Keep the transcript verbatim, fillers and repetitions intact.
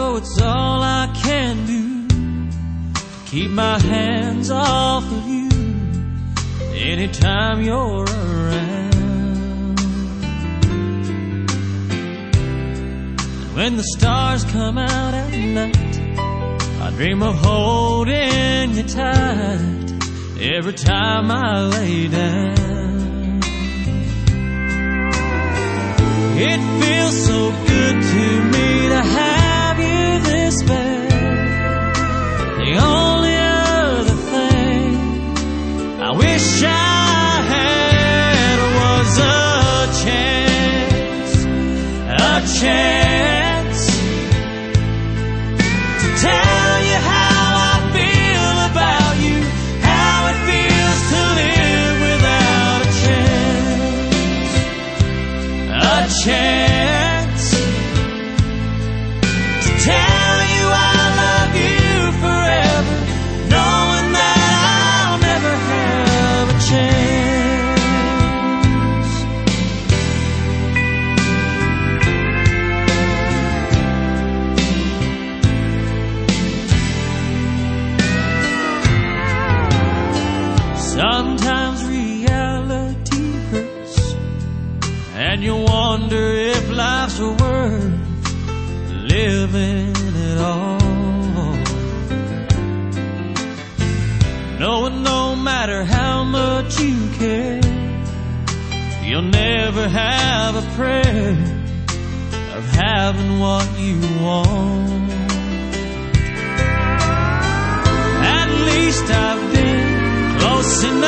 know it's all I can do to keep my hands off of you anytime you're around. And when the stars come out at night, I dream of holding you tight every time I lay down. It feels so good to me to have you this bad. The only other thing I wish I had was a chance, a chance to tell you how I feel about you, how it feels to live without a chance, a chance to tell you I love you forever, knowing that I'll never have a chance. Sometimes reality hurts, and you wonder if life's worth living at all. Knowing no matter how much you care, you'll never have a prayer of having what you want. At least I've been close enough